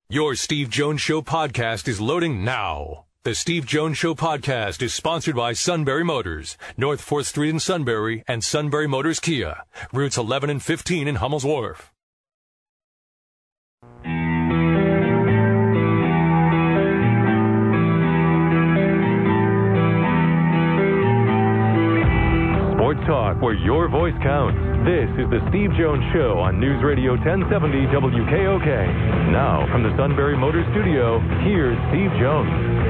Your Steve Jones Show podcast is loading now. The Steve Jones Show podcast is sponsored by Sunbury Motors, North 4th Street in Sunbury, and Sunbury Motors Kia, routes 11 and 15 in Hummel's Wharf. Sports talk where your voice counts. This is the Steve Jones Show on News Radio 1070 WKOK. Now, from the Sunbury Motors Studio, here's Steve Jones.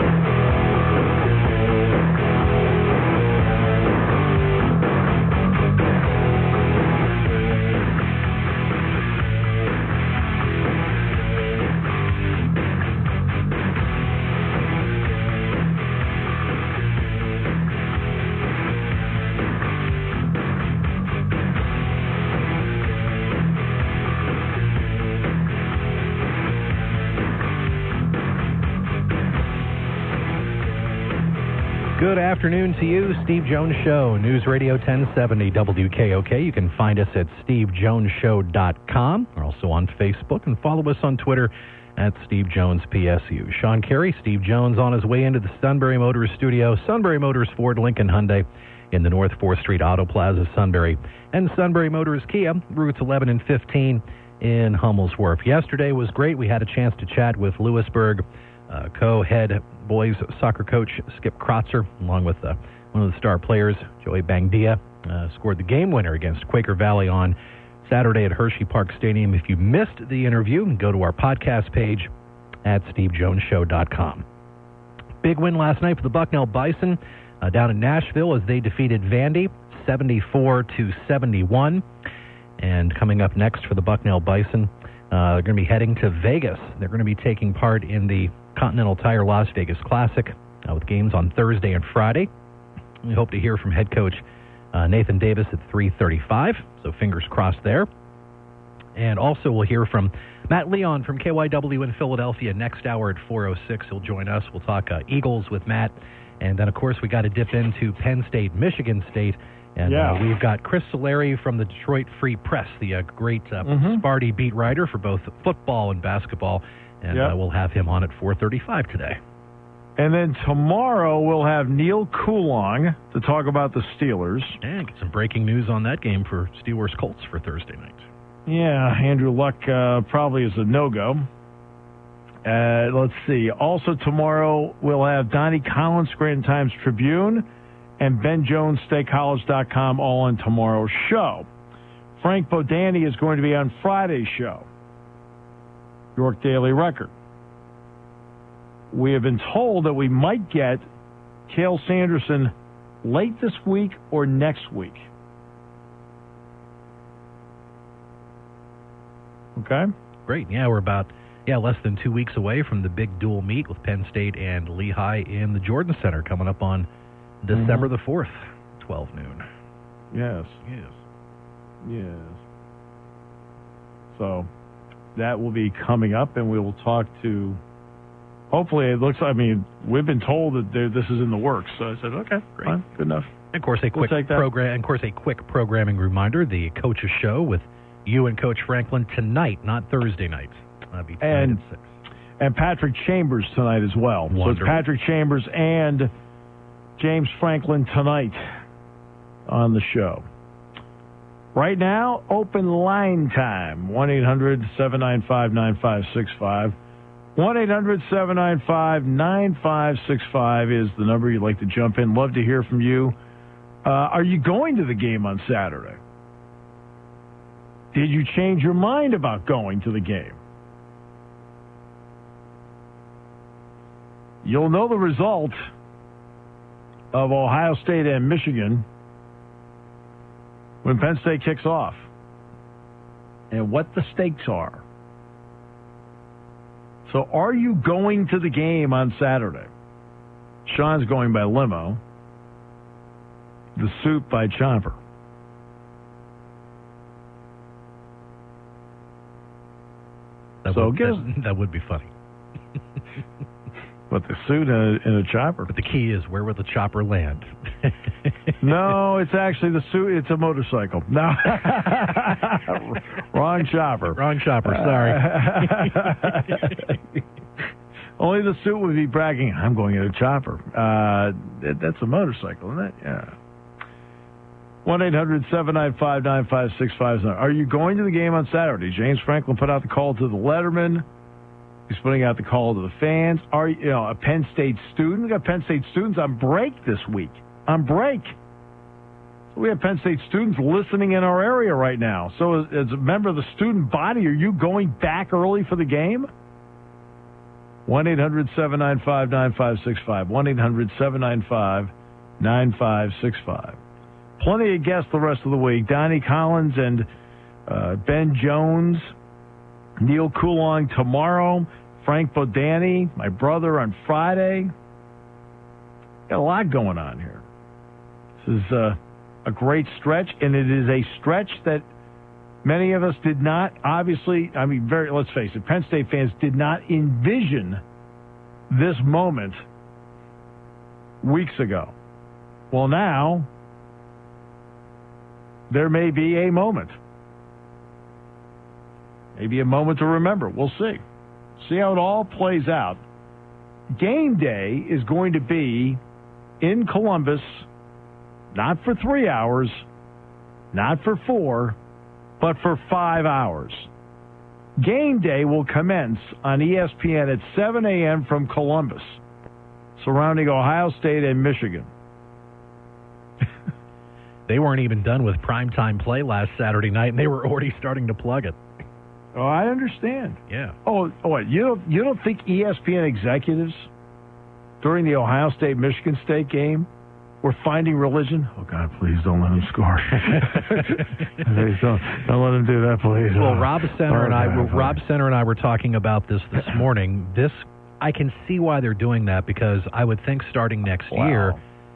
Good afternoon to you, Steve Jones Show, News Radio 1070 WKOK. You can find us at stevejonesshow.com. We're also on Facebook, and follow us on Twitter at Steve Jones PSU. Sean Carey, Steve Jones on his way into the Sunbury Motors studio, Sunbury Motors Ford Lincoln Hyundai in the North 4th Street Auto Plaza, Sunbury, and Sunbury Motors Kia, routes 11 and 15 in Hummel's Wharf. Yesterday was great. We had a chance to chat with Lewisburg co-head boys soccer coach Skip Kratzer, along with one of the star players, Joey Bangdia, scored the game winner against Quaker Valley on Saturday at Hershey Park Stadium. If you missed the interview, go to our podcast page at stevejonesshow.com. Big win last night for the Bucknell Bison down in Nashville as they defeated Vandy 74-71. And coming up next for the Bucknell Bison, they're going to be heading to Vegas. They're going to be taking part in the Continental Tire Las Vegas Classic with games on Thursday and Friday. We hope to hear from head coach Nathan Davis at 3:35, so fingers crossed there. And also we'll hear from Matt Leon from KYW in Philadelphia next hour at 4:06. He'll join us. We'll talk Eagles with Matt. And then, of course, we got to dip into Penn State, Michigan State. And we've got Chris Solari from the Detroit Free Press, the great Sparty beat writer for both football and basketball. And we'll have him on at 4:35 today. And then tomorrow we'll have Neil Coulong to talk about the Steelers. And get some breaking news on that game for Steelers-Colts for Thursday night. Yeah, Andrew Luck probably is a no-go. Let's see. Also tomorrow we'll have Donnie Collins, Scranton Times-Tribune, and Ben Jones, StateCollege.com, all on tomorrow's show. Frank Bodani is going to be on Friday's show, York Daily Record. We have been told that we might get Cale Sanderson late this week or next week. Okay? Great. Yeah, we're about less than 2 weeks away from the big dual meet with Penn State and Lehigh in the Jordan Center coming up on December the 4th, 12 noon. Yes. So that will be coming up, and we will talk to, hopefully it looks, we've been told that this is in the works. So I said, okay, great. Fine, good enough. And of course, a quick programming reminder, the Coach's Show with you and Coach Franklin tonight, not Thursday night. That'll be tonight at 6. And Patrick Chambers tonight as well. Wonderful. So it's Patrick Chambers and James Franklin tonight on the show. Right now, open line time, 1-800-795-9565. 1-800-795-9565 is the number you'd like to jump in. Love to hear from you. Are you going to the game on Saturday? Did you change your mind about going to the game? You'll know the result of Ohio State and Michigan when Penn State kicks off and what the stakes are. So are you going to the game on Saturday? Sean's going by limo. The suit by chopper. That would be funny. What, the suit in a chopper? But the key is, where will the chopper land? No, it's actually the suit. It's a motorcycle. No. Wrong chopper. Wrong chopper, sorry. Only the suit would be bragging, I'm going in a chopper. That's a motorcycle, isn't it? Yeah. 1-800-795-9565. Are you going to the game on Saturday? James Franklin put out the call to the letterman. He's putting out the call to the fans. Are you a Penn State student? We got Penn State students on break this week. On break. So we have Penn State students listening in our area right now. So as a member of the student body, are you going back early for the game? 1-800-795-9565. 1-800-795-9565. Plenty of guests the rest of the week. Donnie Collins and Ben Jones. Neil Coulong tomorrow. Frank Bodani, my brother, on Friday. Got a lot going on here. This is a great stretch, and it is a stretch that many of us did not, obviously, let's face it, Penn State fans did not envision this moment weeks ago. Well, now, there may be a moment. Maybe a moment to remember. We'll see. See how it all plays out. Game day is going to be in Columbus, not for 3 hours, not for 4, but for 5 hours. Game day will commence on ESPN at 7 a.m. from Columbus, surrounding Ohio State and Michigan. They weren't even done with primetime play last Saturday night, and they were already starting to plug it. Oh, I understand. Yeah. Oh, what? You don't think ESPN executives during the Ohio State-Michigan State game were finding religion? Oh, God, please don't let him score. Please don't let him do that, please. Well, Rob Center and I were talking about this morning. I can see why they're doing that, because I would think starting next year,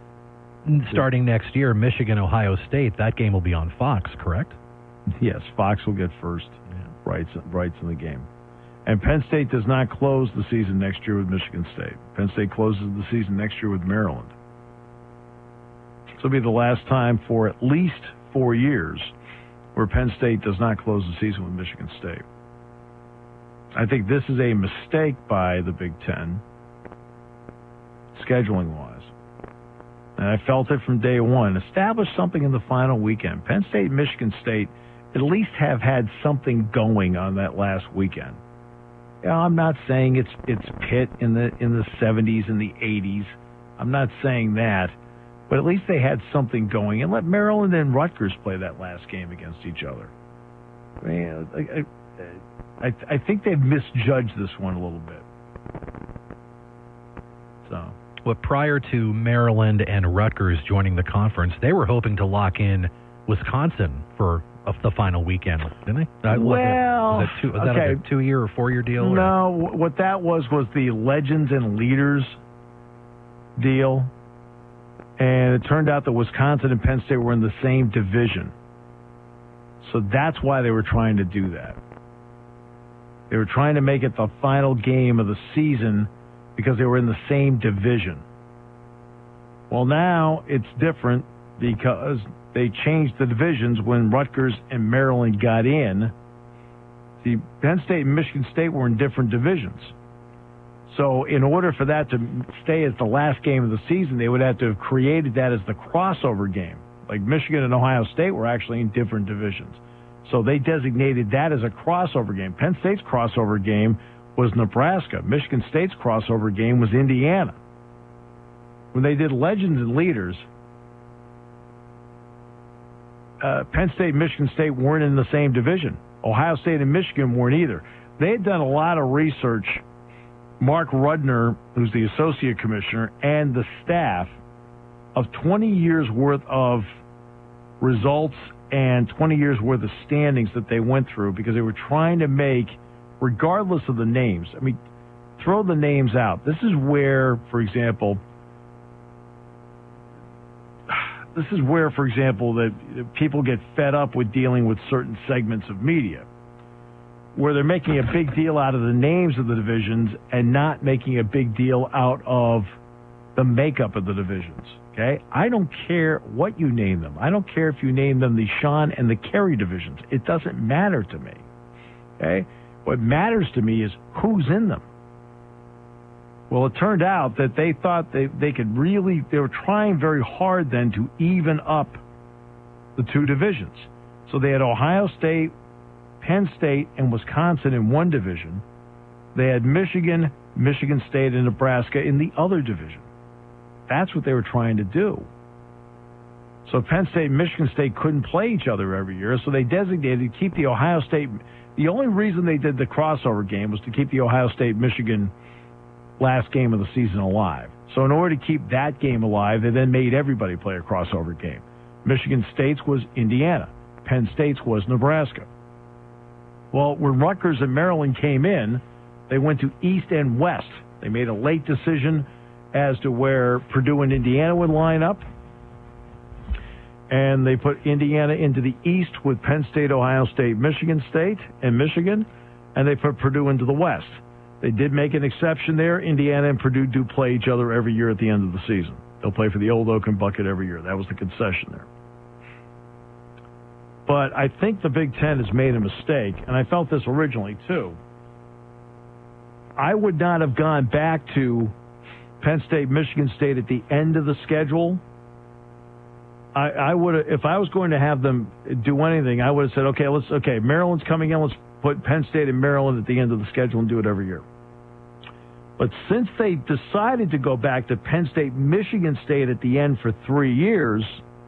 Michigan, Ohio State, that game will be on Fox, correct? Yes, Fox will get first rights in the game. And Penn State does not close the season next year with Michigan State. Penn State closes the season next year with Maryland. This will be the last time for at least 4 years where Penn State does not close the season with Michigan State. I think this is a mistake by the Big Ten, scheduling-wise. And I felt it from day one. Establish something in the final weekend. Penn State and Michigan State at least have had something going on that last weekend. I'm not saying it's Pitt in the 70s and the 80s. I'm not saying that. But at least they had something going. And let Maryland and Rutgers play that last game against each other. I think they've misjudged this one a little bit. So. Well, prior to Maryland and Rutgers joining the conference, they were hoping to lock in Wisconsin for the final weekend, didn't they? Was that a 2-year or 4-year deal? No, what that was the Legends and Leaders deal. And it turned out that Wisconsin and Penn State were in the same division. So that's why they were trying to do that. They were trying to make it the final game of the season because they were in the same division. Well, now it's different because they changed the divisions when Rutgers and Maryland got in. See, Penn State and Michigan State were in different divisions. So in order for that to stay as the last game of the season, they would have to have created that as the crossover game. Like Michigan and Ohio State were actually in different divisions. So they designated that as a crossover game. Penn State's crossover game was Nebraska. Michigan State's crossover game was Indiana. When they did Legends and Leaders, Penn State and Michigan State weren't in the same division. Ohio State and Michigan weren't either. They had done a lot of research. Mark Rudner, who's the associate commissioner, and the staff of 20 years worth of results and 20 years worth of standings that they went through because they were trying to make, regardless of the names, throw the names out. This is where, for example, that people get fed up with dealing with certain segments of media. where they're making a big deal out of the names of the divisions and not making a big deal out of the makeup of the divisions. Okay? I don't care what you name them. I don't care if you name them the Sean and the Kerry divisions. It doesn't matter to me. Okay? What matters to me is who's in them. Well, it turned out that they thought they could really, they were trying very hard then to even up the two divisions. So they had Ohio State, Penn State, and Wisconsin in one division. They had Michigan, Michigan State, and Nebraska in the other division. That's what they were trying to do. So Penn State and Michigan State couldn't play each other every year, so they designated to keep the Ohio State. The only reason they did the crossover game was to keep the Ohio State-Michigan last game of the season alive. So in order to keep that game alive, they then made everybody play a crossover game. Michigan State's was Indiana. Penn State's was Nebraska. Well, when Rutgers and Maryland came in, they went to East and West. They made a late decision as to where Purdue and Indiana would line up. And they put Indiana into the East with Penn State, Ohio State, Michigan State, and Michigan. And they put Purdue into the West. They did make an exception there. Indiana and Purdue do play each other every year at the end of the season. They'll play for the Old Oaken Bucket every year. That was the concession there. But I think the Big Ten has made a mistake, and I felt this originally too. I would not have gone back to Penn State, Michigan State at the end of the schedule. I would have, if I was going to have them do anything, I would have said, okay, Maryland's coming in, let's put Penn State and Maryland at the end of the schedule and do it every year. But since they decided to go back to Penn State, Michigan State at the end for 3 years,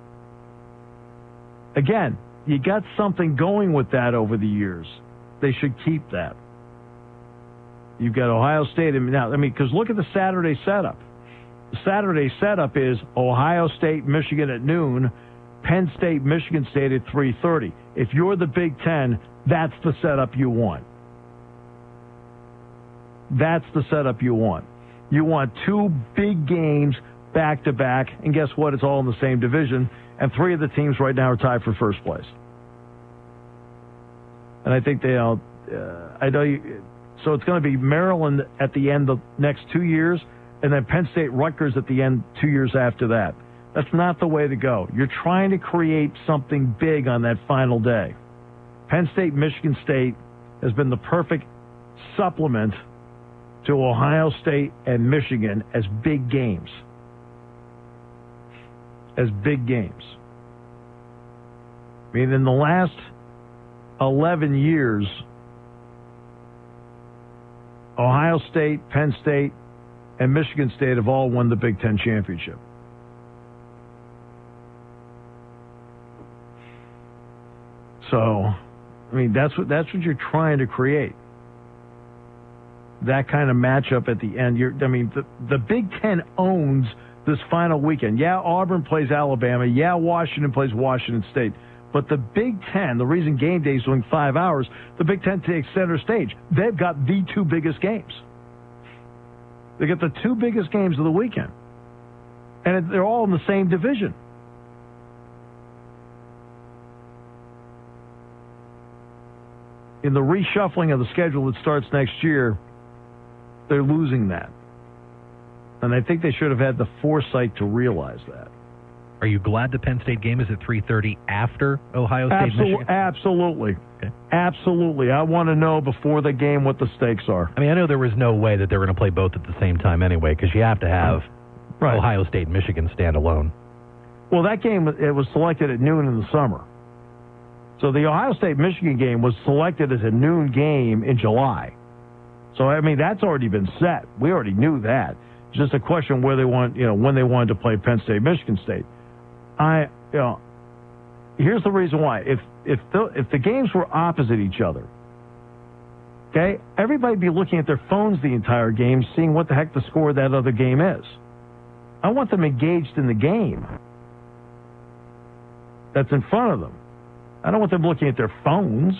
again, you got something going with that over the years. They should keep that. You've got Ohio State. Because look at the Saturday setup. The Saturday setup is Ohio State, Michigan at noon, Penn State, Michigan State at 3:30. If you're the Big Ten, that's the setup you want. That's the setup you want. You want two big games back to back, and guess what? It's all in the same division, and three of the teams right now are tied for first place. And I think so it's going to be Maryland at the end of the next 2 years, and then Penn State, Rutgers at the end 2 years after that. That's not the way to go. You're trying to create something big on that final day. Penn State, Michigan State has been the perfect supplement to Ohio State and Michigan as big games. As big games. I mean, in the last 11 years, Ohio State, Penn State, and Michigan State have all won the Big Ten championship. So, I mean, that's what you're trying to create. That kind of matchup at the end. The Big Ten owns this final weekend. Yeah, Auburn plays Alabama. Yeah, Washington plays Washington State. But the Big Ten, the reason game day is doing 5 hours, the Big Ten takes center stage. They've got the two biggest games. They get the two biggest games of the weekend. And they're all in the same division. In the reshuffling of the schedule that starts next year, they're losing that. And I think they should have had the foresight to realize that. Are you glad the Penn State game is at 3:30 after Ohio State, Michigan? Absolutely. Okay. Absolutely. I want to know before the game what the stakes are. I mean, I know there was no way that they were going to play both at the same time anyway, because you have to have Ohio State and Michigan stand alone. Well, that game, it was selected at noon in the summer. So the Ohio State-Michigan game was selected as a noon game in July. So, I mean, that's already been set. We already knew that. It's just a question where they want, when they wanted to play Penn State, Michigan State. Here's the reason why. If the games were opposite each other, okay, everybody'd be looking at their phones the entire game, seeing what the heck the score of that other game is. I want them engaged in the game that's in front of them. I don't want them looking at their phones.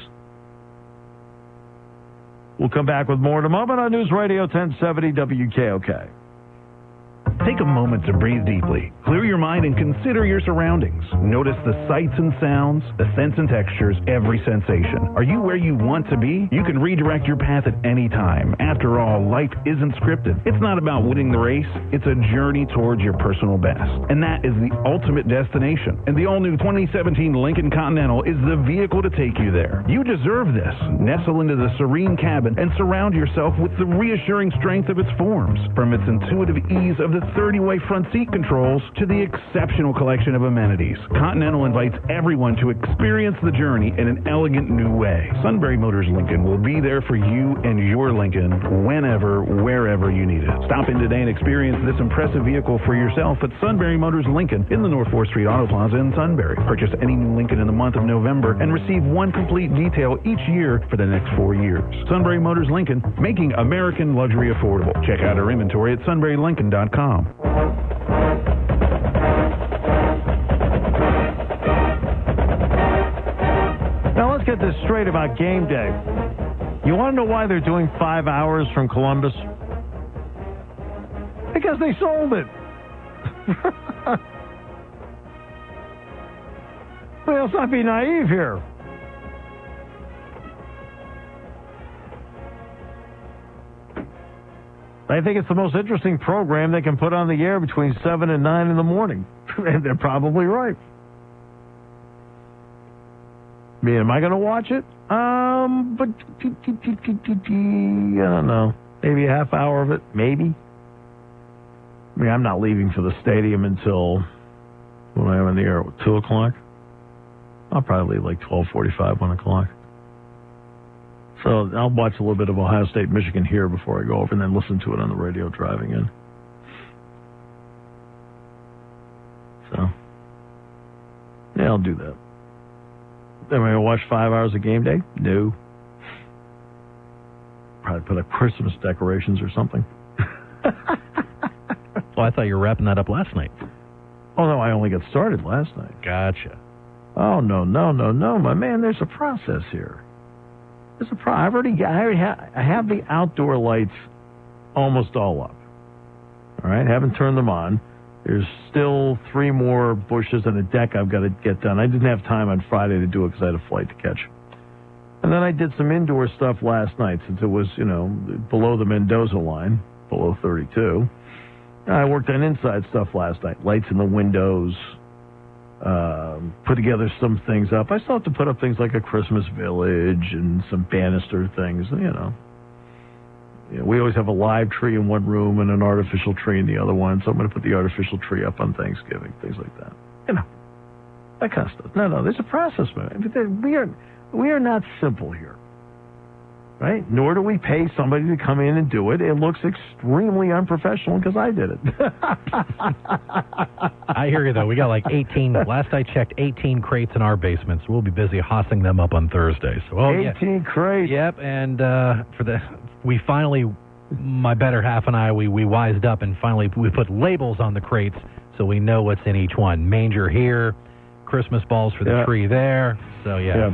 We'll come back with more in a moment on News Radio 1070 WKOK. Take a moment to breathe deeply. Clear your mind and consider your surroundings. Notice the sights and sounds, the scents and textures, every sensation. Are you where you want to be? You can redirect your path at any time. After all, life isn't scripted. It's not about winning the race. It's a journey towards your personal best. And that is the ultimate destination. And the all-new 2017 Lincoln Continental is the vehicle to take you there. You deserve this. Nestle into the serene cabin and surround yourself with the reassuring strength of its forms. From its intuitive ease of the 30-way front seat controls to the exceptional collection of amenities, Continental invites everyone to experience the journey in an elegant new way. Sunbury Motors Lincoln will be there for you and your Lincoln whenever, wherever you need it. Stop in today and experience this impressive vehicle for yourself at Sunbury Motors Lincoln in the North 4th Street Auto Plaza in Sunbury. Purchase any new Lincoln in the month of November and receive one complete detail each year for the next 4 years. Sunbury Motors Lincoln, making American luxury affordable. Check out our inventory at sunburylincoln.com. Now let's get this straight about game day. You want to know why they're doing 5 hours from Columbus? Because they sold it. Well, let's not be naive here. I think it's the most interesting program they can put on the air between 7 and 9 in the morning. And they're probably right. Am I going to watch it? But I don't know. Maybe a half hour of it, maybe. I mean, I'm not leaving for the stadium until when I'm in the air, 2 o'clock. I'll probably leave like 12:45, 1 o'clock. So I'll watch a little bit of Ohio State, Michigan here before I go over and then listen to it on the radio driving in. So, yeah, I'll do that. Am I going to watch 5 hours of game day? No. Probably put up Christmas decorations or something. Well, I thought you were wrapping that up last night. Oh, no, I only got started last night. Gotcha. Oh, no, my man, there's a process here. There's a I have the outdoor lights almost all up. All right, haven't turned them on. There's still 3 more bushes and a deck I've got to get done. I didn't have time on Friday to do it because I had a flight to catch. And then I did some indoor stuff last night since it was, below the Mendoza line, below 32. I worked on inside stuff last night, lights in the windows, put together some things up. I still have to put up things like a Christmas village and some banister things, we always have a live tree in one room and an artificial tree in the other one, so I'm going to put the artificial tree up on Thanksgiving, things like that. That kind of stuff. No, there's a process, man. We are not simple here, right? Nor do we pay somebody to come in and do it. It looks extremely unprofessional because I did it. I hear you, though. We got like 18, last I checked, 18 crates in our basement, so we'll be busy hossing them up on Thursday. So, 18 crates? Yep, and we finally, my better half and I, we wised up and finally we put labels on the crates so we know what's in each one. Manger here, Christmas balls for the tree there. So, yeah.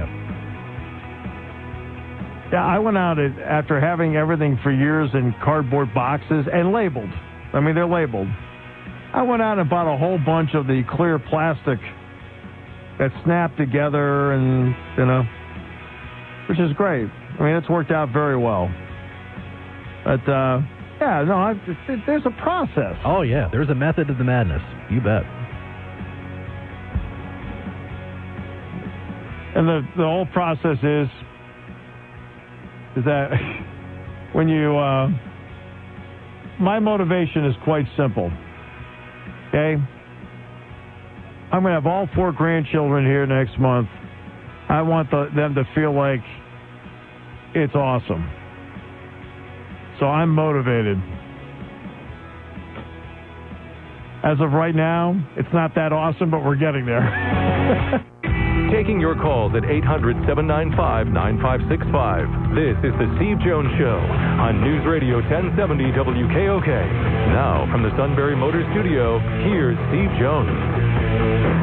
Yeah, I went out after having everything for years in cardboard boxes and labeled. I mean, they're labeled. I went out and bought a whole bunch of the clear plastic that snapped together and, which is great. I mean, it's worked out very well. But, there's a process. Oh, yeah. There's a method to the madness. You bet. And the whole process is that when you... my motivation is quite simple. Okay? I'm going to have all 4 grandchildren here next month. I want them to feel like it's awesome. So I'm motivated. As of right now, it's not that awesome, but we're getting there. Taking your calls at 800-795-9565. This is the Steve Jones Show on News Radio 1070 WKOK. Now, from the Sunbury Motors Studio, here's Steve Jones.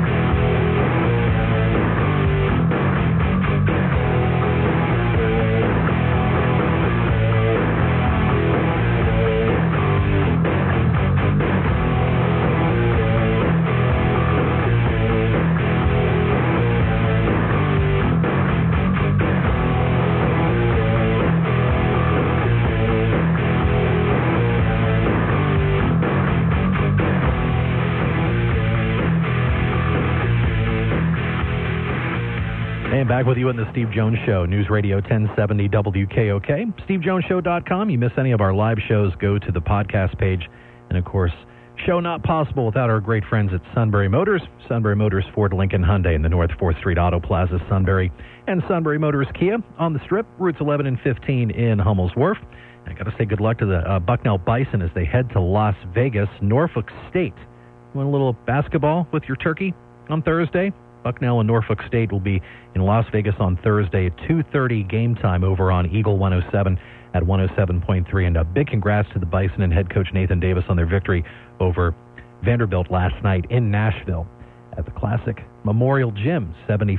Back with you on the Steve Jones Show, News Radio 1070 WKOK. SteveJonesShow.com. You miss any of our live shows, go to the podcast page. And, of course, show not possible without our great friends at Sunbury Motors. Sunbury Motors, Ford, Lincoln, Hyundai in the North 4th Street Auto Plaza, Sunbury. And Sunbury Motors Kia on the Strip, routes 11 and 15 in Hummel's Wharf. I got to say good luck to the Bucknell Bison as they head to Las Vegas, Norfolk State. You want a little basketball with your turkey on Thursday? Bucknell and Norfolk State will be in Las Vegas on Thursday at 2:30 game time over on Eagle 107 at 107.3. And a big congrats to the Bison and head coach Nathan Davis on their victory over Vanderbilt last night in Nashville at the Classic Memorial Gym,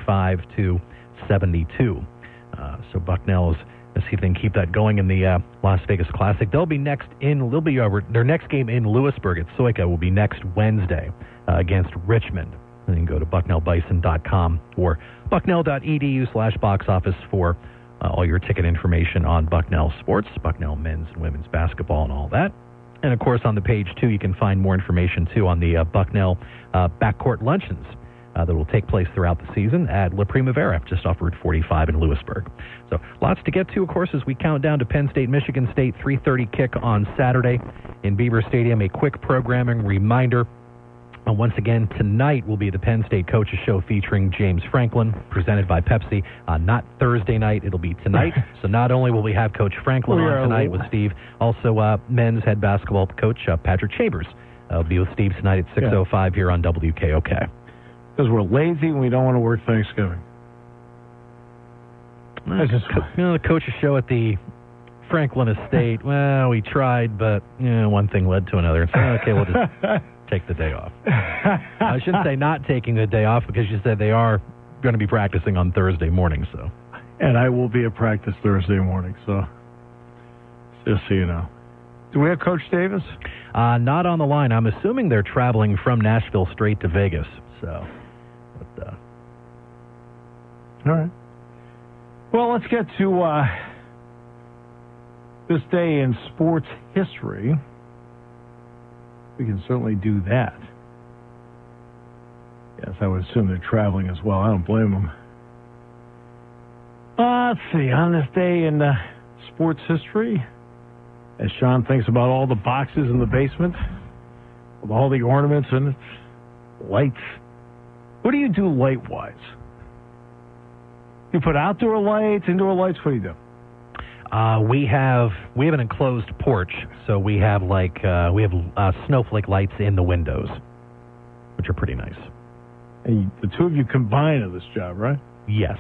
75-72. So Bucknell is see if they can keep that going in the Las Vegas Classic. Their next game in Lewisburg at Soika will be next Wednesday against Richmond. And you can go to bucknellbison.com or bucknell.edu/box office for all your ticket information on Bucknell sports, Bucknell men's and women's basketball and all that. And, of course, on the page, too, you can find more information, too, on the Bucknell backcourt luncheons that will take place throughout the season at La Primavera, just off Route 45 in Lewisburg. So lots to get to, of course, as we count down to Penn State, Michigan State, 3:30 kick on Saturday in Beaver Stadium. A quick programming reminder. Once again, tonight will be the Penn State Coaches Show featuring James Franklin, presented by Pepsi. Not Thursday night, it'll be tonight. So not only will we have Coach Franklin on tonight with Steve, also men's head basketball coach Patrick Chambers will be with Steve tonight at 6:05 here on WKOK. Because we're lazy and we don't want to work Thanksgiving. The Coaches Show at the Franklin Estate, well, we tried, but one thing led to another. So, okay, we'll just take the day off. I shouldn't say not taking the day off because you said they are going to be practicing on Thursday morning. So, and I will be at practice Thursday morning, so just so you know. Do we have Coach Davis? Not on the line. I'm assuming they're traveling from Nashville straight to Vegas. So, all right. Well, let's get to this day in sports history. We can certainly do that. Yes, I would assume they're traveling as well. I don't blame them. Let's see. On this day in sports history, as Sean thinks about all the boxes in the basement, with all the ornaments and it, lights. What do you do light-wise? You put outdoor lights, indoor lights? What do you do? We have an enclosed porch, so we have snowflake lights in the windows, which are pretty nice. And the two of you combine in this job, right? Yes.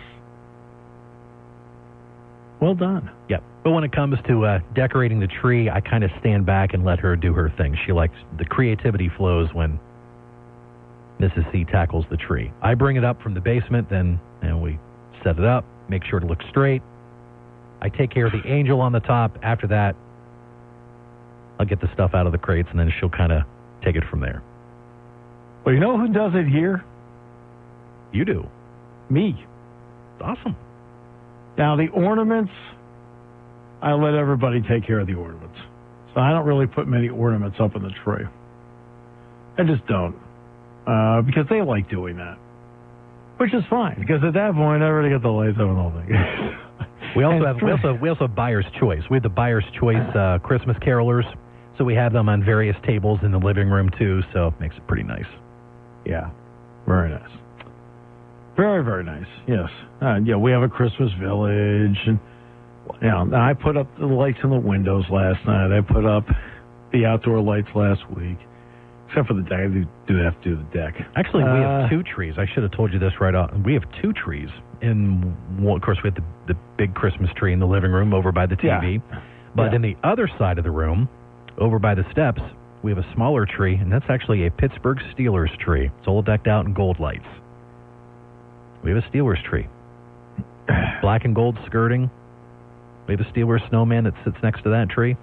Well done. Yep. But when it comes to decorating the tree, I kind of stand back and let her do her thing. She likes the creativity flows when Mrs. C tackles the tree. I bring it up from the basement, then we set it up, make sure it looks straight. I take care of the angel on the top. After that, I'll get the stuff out of the crates, and then she'll kind of take it from there. Well, you know who does it here? You do. Me. It's awesome. Now, the ornaments, I let everybody take care of the ornaments. So I don't really put many ornaments up in the tree. I just don't. Because they like doing that. Which is fine, because at that point, I already got the lights up and all that. We also have buyer's choice. We have the buyer's choice Christmas carolers, so we have them on various tables in the living room too. So it makes it pretty nice. Yeah, very nice. Very, very nice. Yes. We have a Christmas village, and I put up the lights in the windows last night. I put up the outdoor lights last week. Except for the deck. I do have to do the deck. Actually, we have two trees. I should have told you this right off. We have two trees. Of course, we have the big Christmas tree in the living room over by the TV. Yeah. But in the other side of the room, over by the steps, we have a smaller tree, and that's actually a Pittsburgh Steelers tree. It's all decked out in gold lights. We have a Steelers tree. Black and gold skirting. We have a Steelers snowman that sits next to that tree.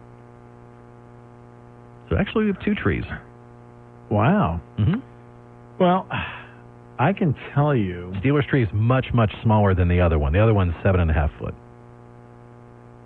So actually, we have two trees. Wow. Mm-hmm. Well, I can tell you... Steelers tree is much, much smaller than the other one. The other one's 7.5 foot.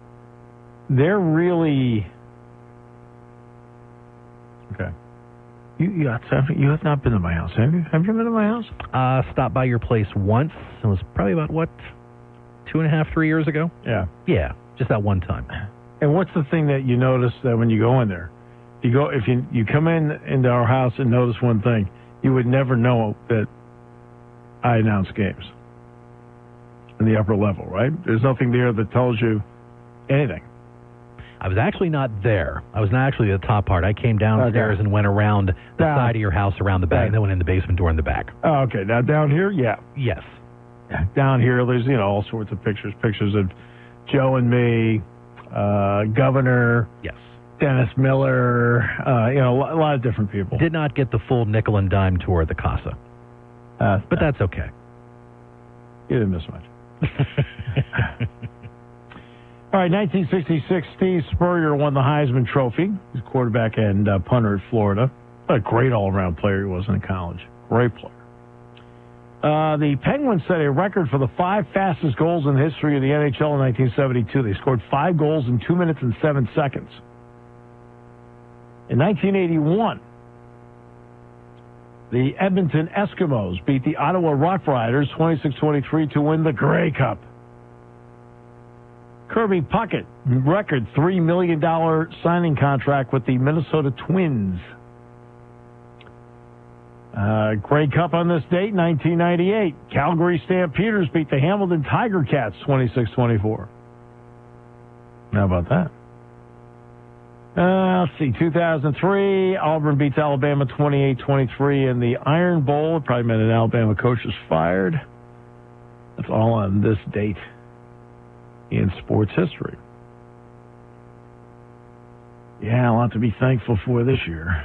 They're really... Okay. You have not been to my house, have you? Have you been to my house? Stopped by your place once. It was probably about, 2.5, 3 years ago? Yeah. Yeah, just that one time. And what's the thing that you notice that when you go in there? If you come into our house and notice one thing, you would never know that I announce games in the upper level, right? There's nothing there that tells you anything. I was actually not there. I was not actually at the top part. I came downstairs and went around the side of your house, around the back, and then went in the basement door in the back. Oh, okay. Now, down here, yeah. Yes. Down here, there's, all sorts of pictures. Pictures of Joe and me, Governor. Yes. Dennis Miller, a lot of different people. Did not get the full nickel and dime tour of the Casa. But that's okay. You didn't miss much. All right, 1966, Steve Spurrier won the Heisman Trophy. He's quarterback and punter at Florida. What a great all-around player he was in college. Great player. The Penguins set a record for the 5 fastest goals in the history of the NHL in 1972. They scored 5 goals in 2 minutes and 7 seconds. In 1981, the Edmonton Eskimos beat the Ottawa Roughriders 26-23 to win the Grey Cup. Kirby Puckett, record $3 million signing contract with the Minnesota Twins. Grey Cup on this date, 1998. Calgary Stampeders beat the Hamilton Tiger Cats 26-24. How about that? Let's see, 2003, Auburn beats Alabama 28-23 in the Iron Bowl. It probably meant an Alabama coach was fired. That's all on this date in sports history. Yeah, a lot to be thankful for this year.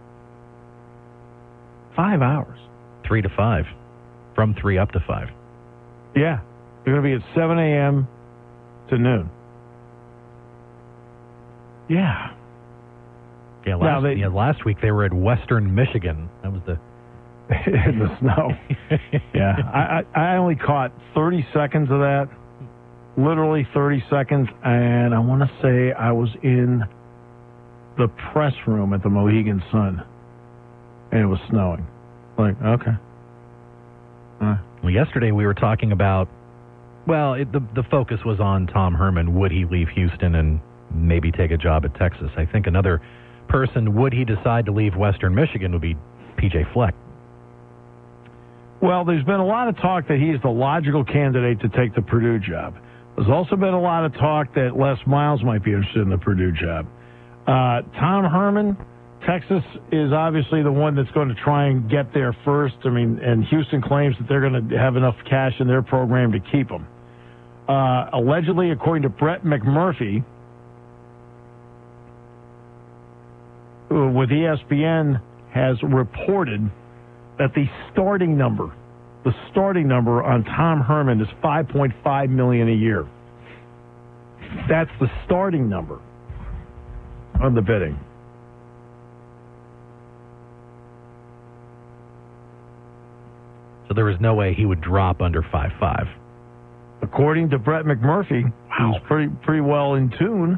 5 hours. 3 to 5. From 3 up to 5. Yeah. You're going to be at 7 a.m. to noon. Yeah. Yeah, last week they were at Western Michigan. That was in the snow. Yeah. I only caught 30 seconds of that. Literally 30 seconds. And I want to say I was in the press room at the Mohegan Sun. And it was snowing. Like, okay. Well, yesterday we were talking about, the focus was on Tom Herman. Would he leave Houston and maybe take a job at Texas? I think another person, would he decide to leave Western Michigan, would be P.J. Fleck. Well, there's been a lot of talk that he's the logical candidate to take the Purdue job. There's also been a lot of talk that Les Miles might be interested in the Purdue job. Tom Herman, Texas is obviously the one that's going to try and get there first. I mean, and Houston claims that they're going to have enough cash in their program to keep him. Allegedly, according to Brett McMurphy, with ESPN, has reported that the starting number on Tom Herman is $5.5 million a year. That's the starting number on the bidding. So there was no way he would drop under 5.5. According to Brett McMurphy, he's pretty well in tune.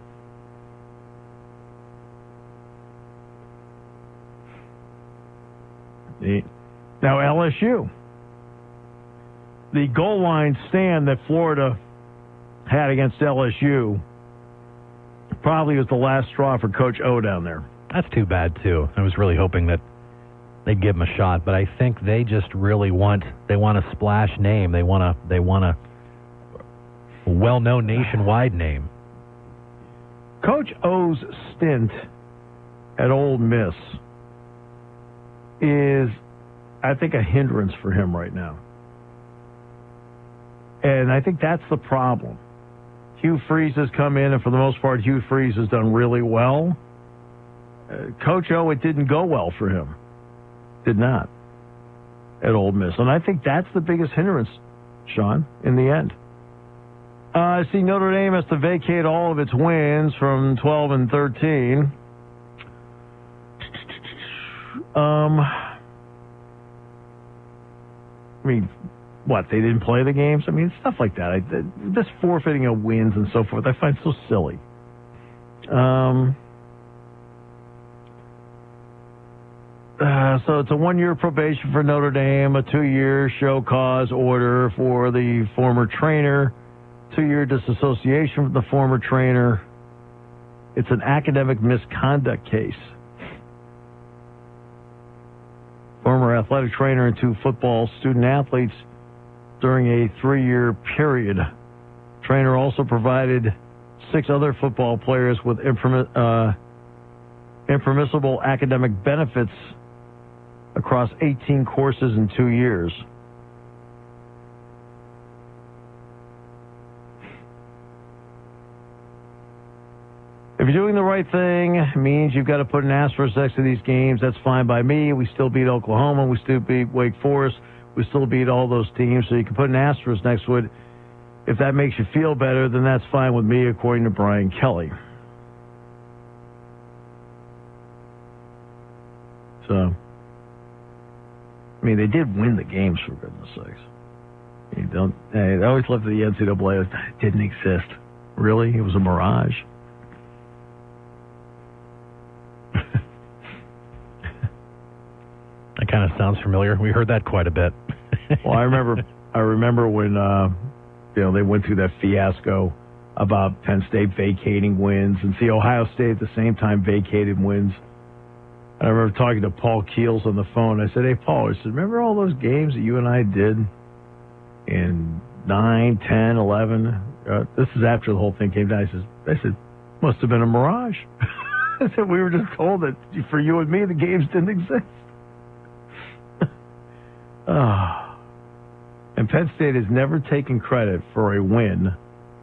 Now LSU, the goal line stand that Florida had against LSU probably was the last straw for Coach O down there. That's too bad too. I was really hoping that they'd give him a shot, but I think they just really want a splash name. They want a well-known nationwide name. Coach O's stint at Ole Miss is, I think, a hindrance for him right now. And I think that's the problem. Hugh Freeze has come in, and for the most part, Hugh Freeze has done really well. Coach O, it didn't go well for him. Did not at Ole Miss. And I think that's the biggest hindrance, Sean, in the end. I see Notre Dame has to vacate all of its wins from 12 and 13. I mean, what, they didn't play the games? I mean, stuff like that. This forfeiting of wins and so forth, I find so silly. So it's a 1-year probation for Notre Dame, a 2-year show cause order for the former trainer, 2-year disassociation from the former trainer. It's an academic misconduct case. Former athletic trainer and 2 football student athletes during a 3-year period. Trainer also provided 6 other football players with impermissible academic benefits across 18 courses in 2 years. If you're doing the right thing, it means you've got to put an asterisk next to these games. That's fine by me. We still beat Oklahoma. We still beat Wake Forest. We still beat all those teams. So you can put an asterisk next to it. If that makes you feel better, then that's fine with me, according to Brian Kelly. So, I mean, they did win the games, for goodness sakes. I always loved the NCAA. It didn't exist. Really? It was a mirage. That kind of sounds familiar. We heard that quite a bit. Well, I remember when they went through that fiasco about Penn State vacating wins, and Ohio State at the same time vacated wins. And I remember talking to Paul Keels on the phone. I said, "Hey, Paul," I said, "remember all those games that you and I did in 9, 10, 11? This is after the whole thing came down." I said, "Must have been a mirage." I said, "We were just told that for you and me, the games didn't exist." And Penn State has never taken credit for a win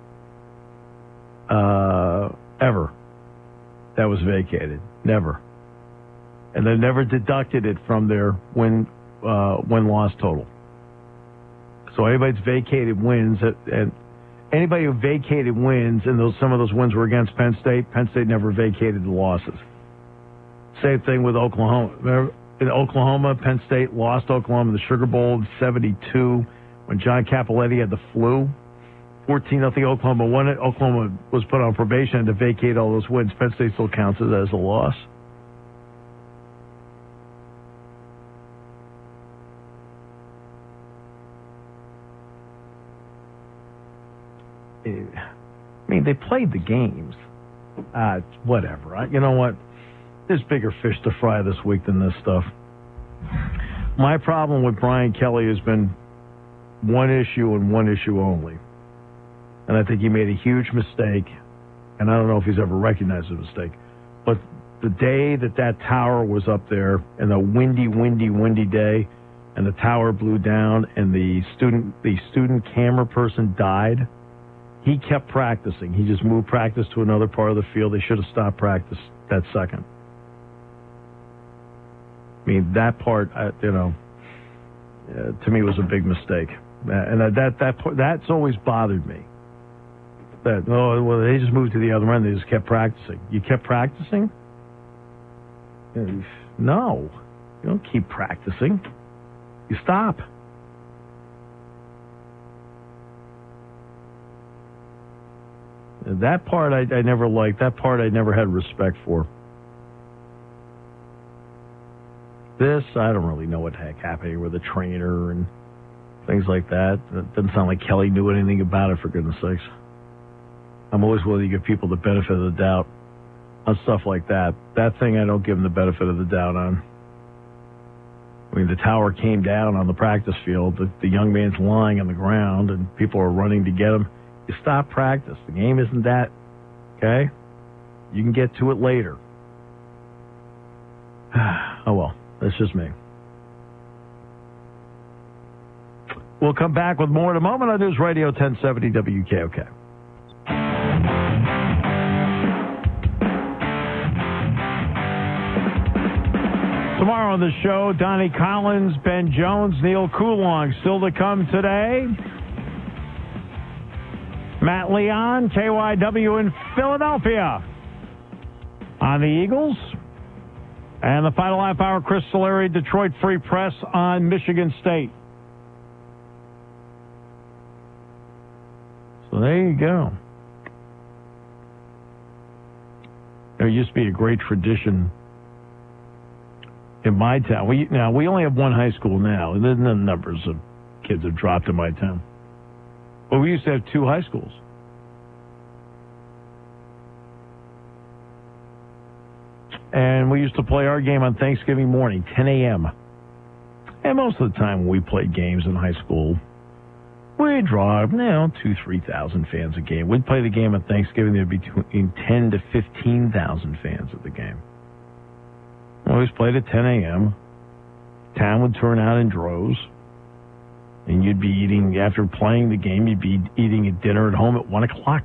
ever that was vacated. Never. And they never deducted it from their win-loss total. So anybody's vacated wins, and anybody who vacated wins, and some of those wins were against Penn State never vacated the losses. Same thing with Oklahoma. Remember, in Oklahoma, Penn State lost Oklahoma in the Sugar Bowl in 1972 when John Capoletti had the flu. 14-0 Oklahoma won it. Oklahoma was put on probation and to vacate all those wins. Penn State still counts it as a loss. I mean, they played the games. Whatever. You know what? There's bigger fish to fry this week than this stuff. My problem with Brian Kelly has been one issue and one issue only. And I think he made a huge mistake. And I don't know if he's ever recognized a mistake. But the day that tower was up there, and a windy day, and the tower blew down, and the student camera person died, he kept practicing. He just moved practice to another part of the field. They should have stopped practice that second. I mean, that part, to me was a big mistake. And that's always bothered me. They just moved to the other end. They just kept practicing. You kept practicing? No. You don't keep practicing. You stop. That part I never liked. That part I never had respect for. This, I don't really know what the heck happened with the trainer and things like that. It doesn't sound like Kelly knew anything about it, for goodness sakes. I'm always willing to give people the benefit of the doubt on stuff like that. That thing I don't give them the benefit of the doubt on. I mean, the tower came down on the practice field. The young man's lying on the ground, and people are running to get him. You stop practice. The game isn't that, okay? You can get to it later. Oh, well, that's just me. We'll come back with more in a moment on News Radio 1070 WKOK. Tomorrow on the show, Donnie Collins, Ben Jones, Neil Coulong. Still to come today, Matt Leon, KYW in Philadelphia on the Eagles. And the final half hour, Chris Solari, Detroit Free Press on Michigan State. So there you go. There used to be a great tradition in my town. We only have one high school now, and then the numbers of kids have dropped in my town. But we used to have 2 high schools. And we used to play our game on Thanksgiving morning, 10 a.m. And most of the time when we played games in high school, we'd draw, 2,000, 3,000 fans a game. We'd play the game on Thanksgiving, there'd be between 10 to 15,000 fans at the game. We always played at 10 a.m. Town would turn out in droves. And you'd be eating, after playing the game, you'd be eating a dinner at home at 1 o'clock.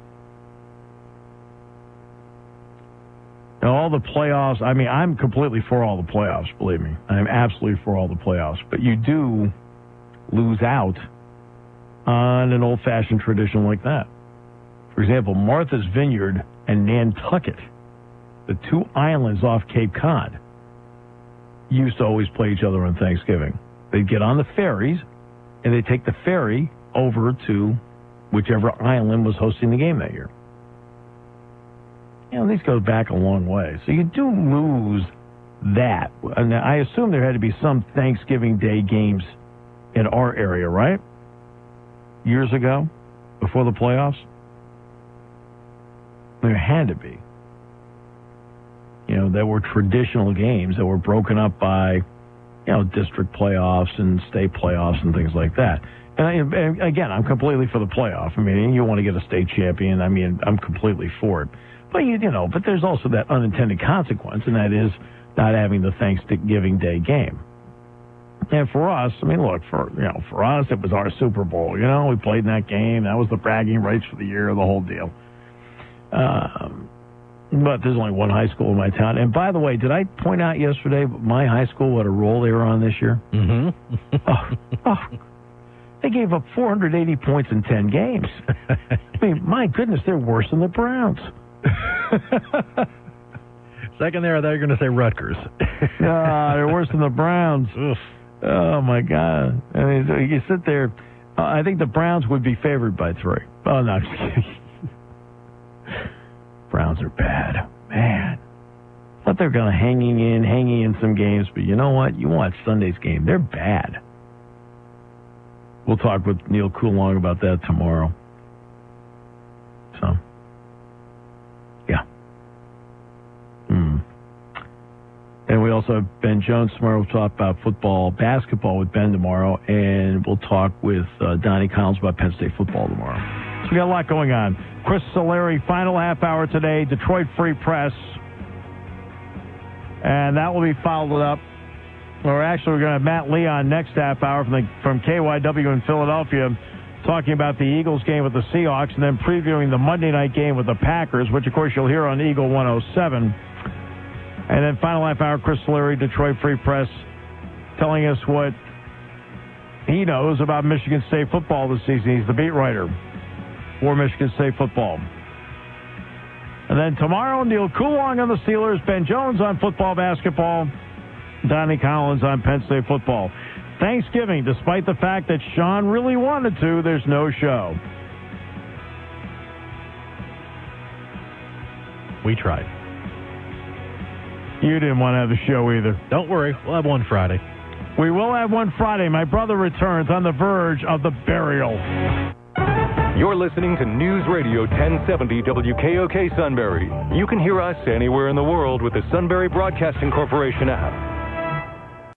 Now, all the playoffs, I'm completely for all the playoffs, believe me. I'm absolutely for all the playoffs. But you do lose out on an old-fashioned tradition like that. For example, Martha's Vineyard and Nantucket, the 2 islands off Cape Cod, used to always play each other on Thanksgiving. They'd get on the ferries, and they'd take the ferry over to whichever island was hosting the game that year. These go back a long way. So you do lose that. And I assume there had to be some Thanksgiving Day games in our area, right? Years ago, before the playoffs? There had to be. There were traditional games that were broken up by, district playoffs and state playoffs and things like that. And again, I'm completely for the playoff. You want to get a state champion. I'm completely for it. But, but there's also that unintended consequence, and that is not having the Thanksgiving Day game. And for us, for us, it was our Super Bowl. We played in that game. That was the bragging rights for the year, the whole deal. But there's only one high school in my town. And by the way, did I point out yesterday my high school, what a roll they were on this year? Mm-hmm. They gave up 480 points in 10 games. My goodness, they're worse than the Browns. Second there, I thought you were going to say Rutgers. They're worse than the Browns. Oof. Oh, my God. You sit there. I think the Browns would be favored by 3. Oh, no, I'm just kidding. Browns are bad. Man. I thought they were going to hanging in some games, but you know what? You watch Sunday's game. They're bad. We'll talk with Neil Coulong about that tomorrow. So, yeah. And we also have Ben Jones tomorrow. We'll talk about basketball with Ben tomorrow, and we'll talk with Donnie Collins about Penn State football tomorrow. So we got a lot going on. Chris Solari, final half hour today, Detroit Free Press. And that will be followed up. Or actually, we're going to have Matt Leon next half hour from KYW in Philadelphia, talking about the Eagles game with the Seahawks, and then previewing the Monday night game with the Packers, which, of course, you'll hear on Eagle 107. And then final half hour, Chris Solari, Detroit Free Press, telling us what he knows about Michigan State football this season. He's the beat writer for Michigan State football. And then tomorrow, Neil Coulong on the Steelers, Ben Jones on football, basketball, Donnie Collins on Penn State football. Thanksgiving, despite the fact that Sean really wanted to, there's no show. We tried. You didn't want to have the show either. Don't worry, we'll have one Friday. We will have one Friday. My brother returns on the verge of the burial. You're listening to News Radio 1070 WKOK Sunbury. You can hear us anywhere in the world with the Sunbury Broadcasting Corporation app.